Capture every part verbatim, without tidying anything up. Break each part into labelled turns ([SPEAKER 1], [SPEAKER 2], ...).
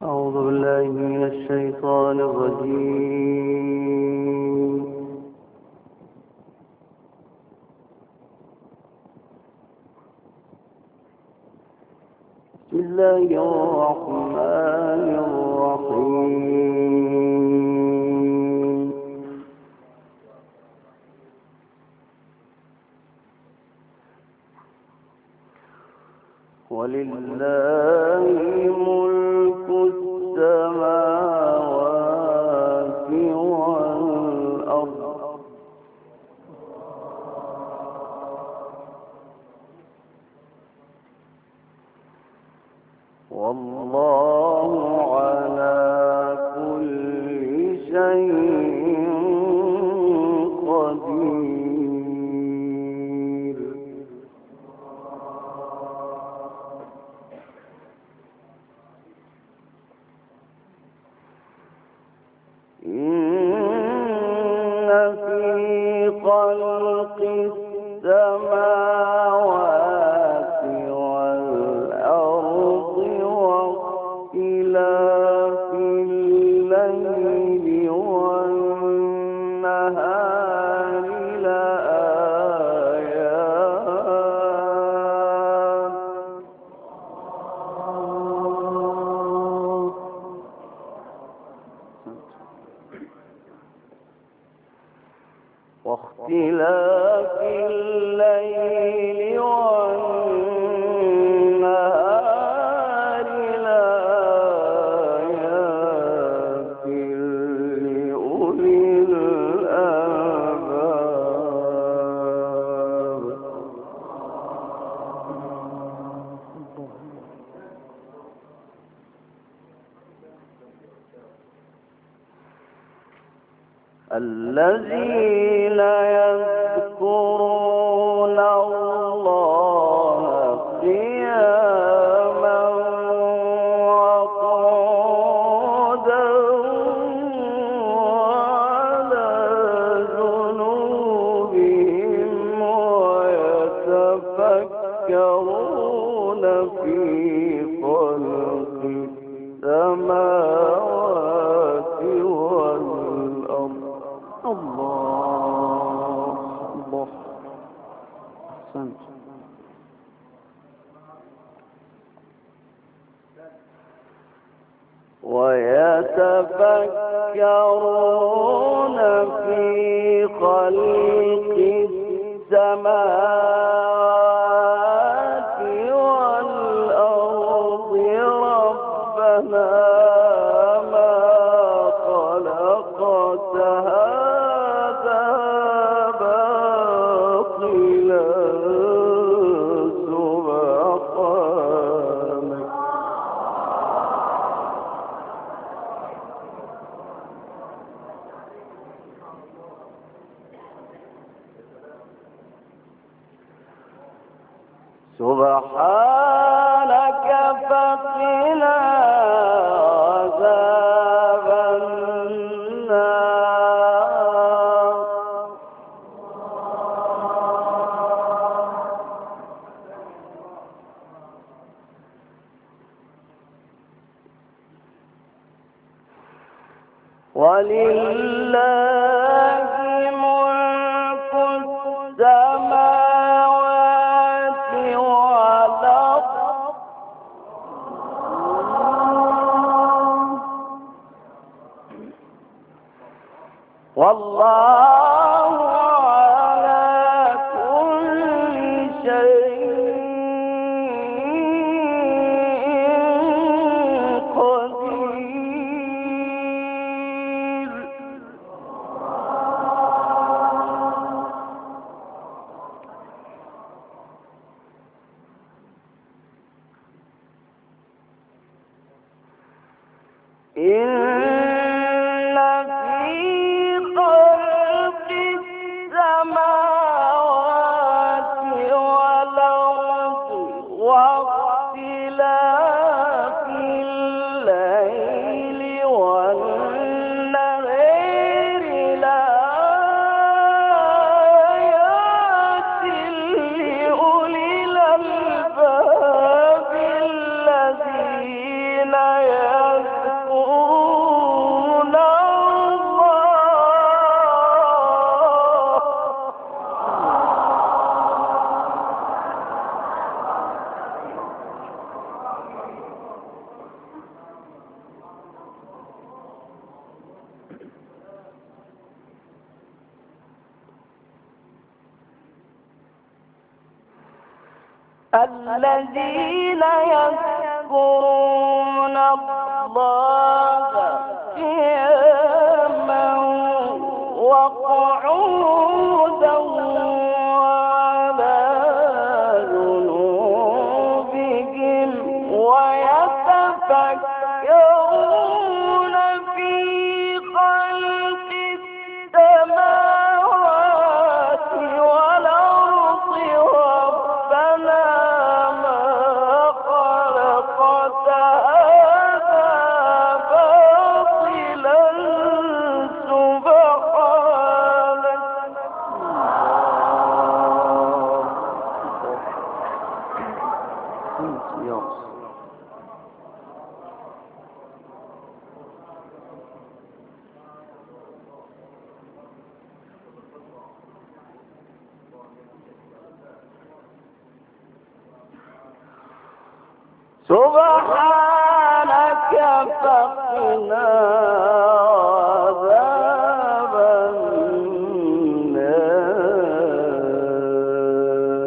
[SPEAKER 1] أعوذ بالله من الشيطان الرجيم. بسم الله الرحمن الرحيم. ولله ملك السماوات والأرض والله على كل شيء قدير. إن في خلق السماوات والأرض واختلاف الليل والنهار لآيات واختلاف الليل والنهار لآيات لأولي الألباب. الذين يذكرون الله قياما وقعودا وعلى جنوبهم ويتفكرون في خلق السماوات والأرض. الله الله أحسنت. ويتفكرون في خلق السماوات والأرض ربنا ما خلقت هذا باطلا سبحانك سبحانك فقنا عذاب النار. ولله ملك السماوات والأرض والله على كل شيء قدير. إن في خلق السماوات والأرض واختلاف الليل والنهار لآيات لأولي الألباب الذين يذكرون الذين يذكرون الله قياما وقعودا وعلى جنوبهم ويتفكرون في خلق السماوات والأرض ربنا ما خلقت هذا باطلا سبحانك. سبحانك فقنا عذاب النار.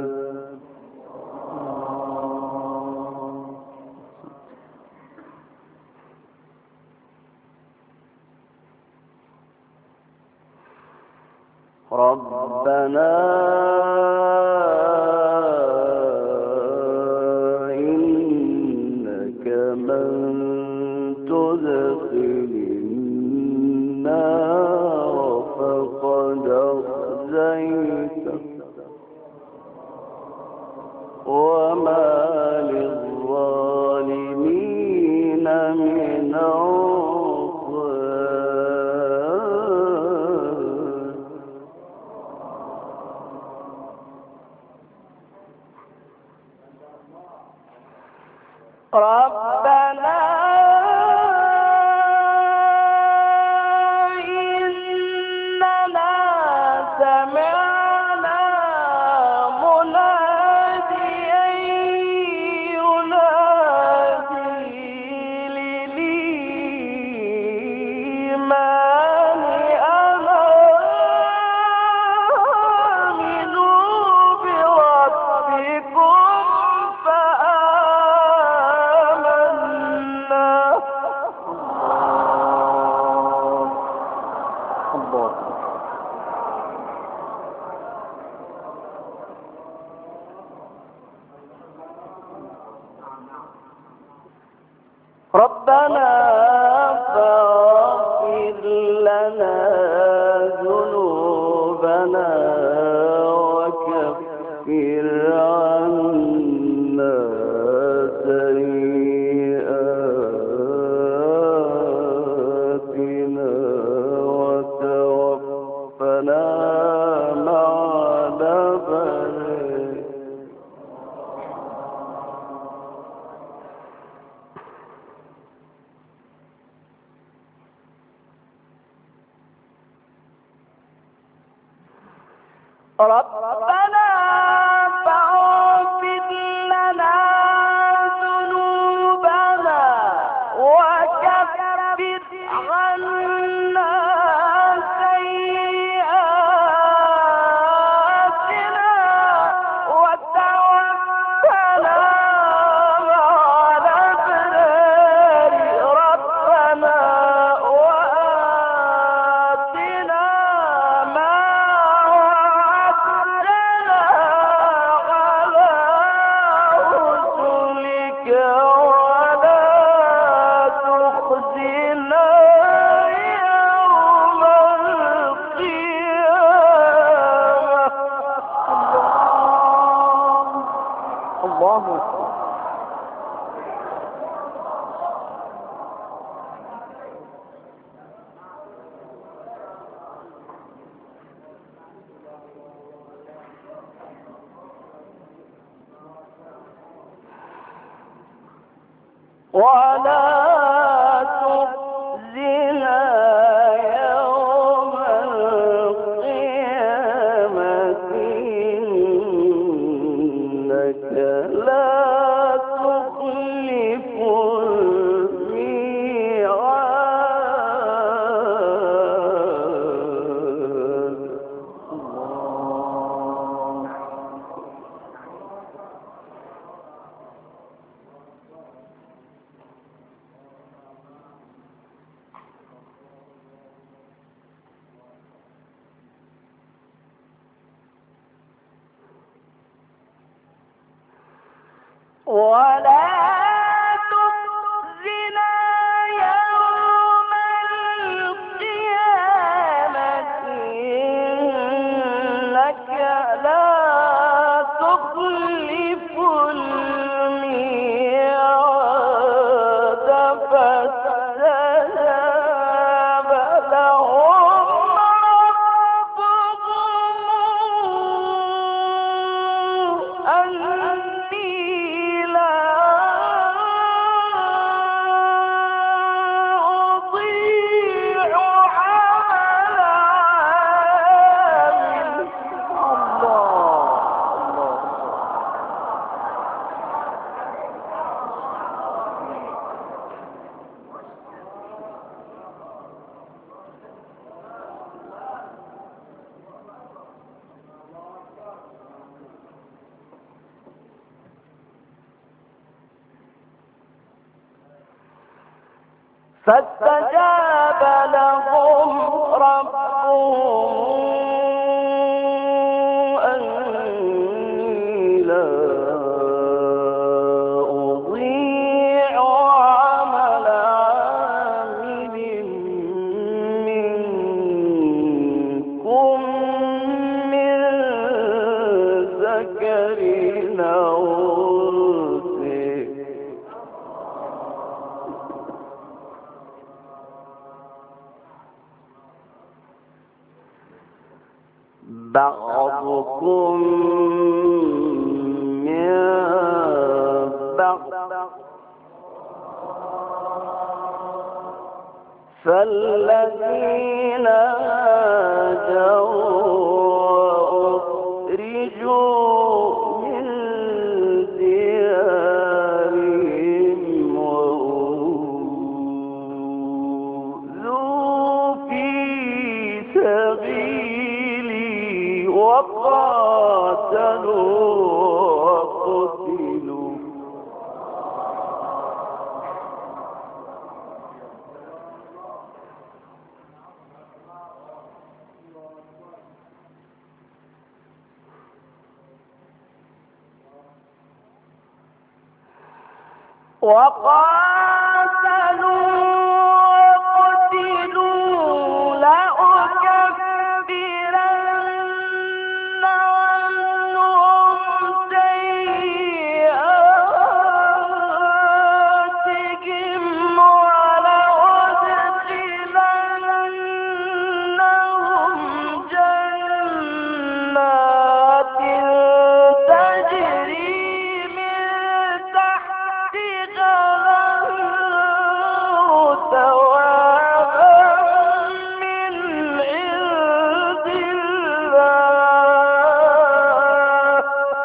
[SPEAKER 1] ربنا من تدخل النار فقد أخزيته وما للظالمين من أنصار. ربنا إننا سمعنا مناديا ينادي للإيمان أن آمنوا بربكم ربنا فاغفر لنا ذنوبنا وكفر عنا سيئاتنا وتوفنا مع الأبرار. ربنا فاغفر لنا ذنوبنا وكفر عنا سيئاتنا وتوفنا مع الأبرار. ربنا وآتنا ما ولا تخزنا يوم القيامة إنك لا تخلف الميعاد. ولا تخزنا يوم القيامة إنك لا تخلف الميعاد فاستجاب لهم ربهم أني لا أضيع عمل عامل. فاستجاب لهم ربهم أني لا أضيع عمل عامل منكم من ذكر أو أنثى بعضكم من بعض فالذين هاجروا وأخرجوا من ديارهم وأوذوا في سبيلي وقاتلوا وقتلوا وقاتلوا وقتلوا لأكفرن عنهم سيئاتهم ولأدخلنهم جنات تجري من تحتها ثوابا من عند الله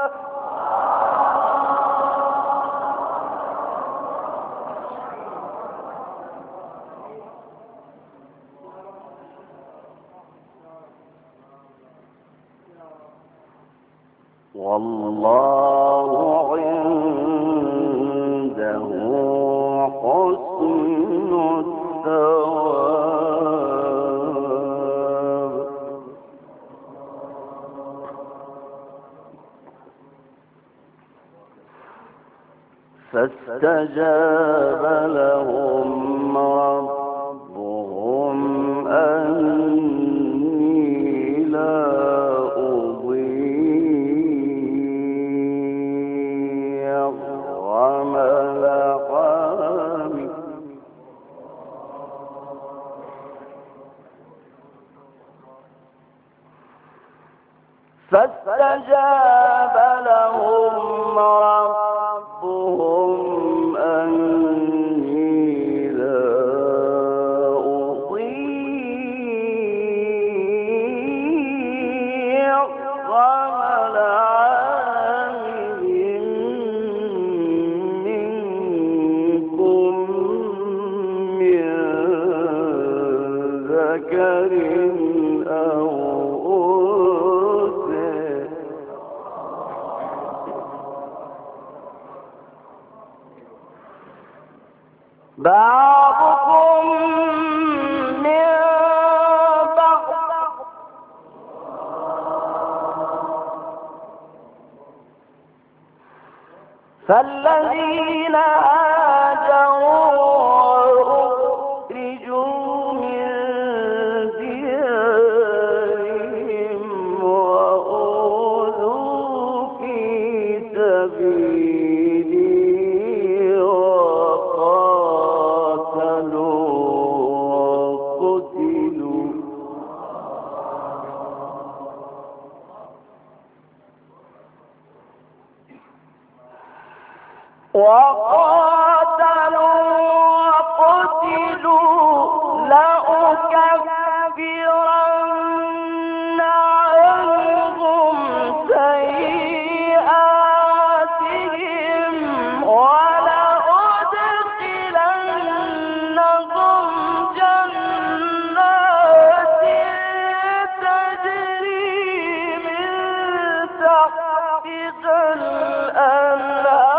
[SPEAKER 1] والله عنده حسن الثواب. فاستجاب لهم ربهم أني لا أضيع عمل عامل فاستجاب لهم ربهم أني لا أضيع عمل عامل منكم من ذكر أو أنثى بعضكم من بعض فالذين هاجروا وأخرجوا من ديارهم وأوذوا في سبيلي وقاتلوا وقتلوا وقاتلوا وقتلوا لأكفرن عنهم سيئاتهم ولأدخلنهم جنات تجري من تحتها الأنهار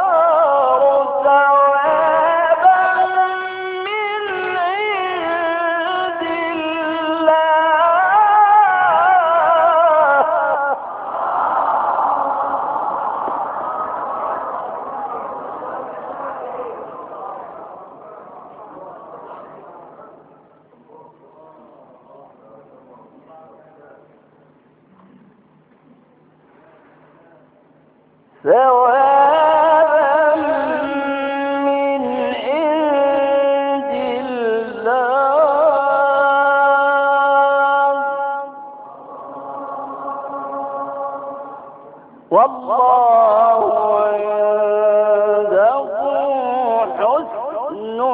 [SPEAKER 1] ثوابا من عند الله والله عنده حسن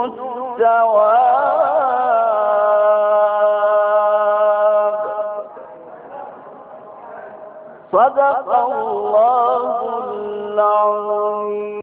[SPEAKER 1] الثواب. صدق الله العظيم.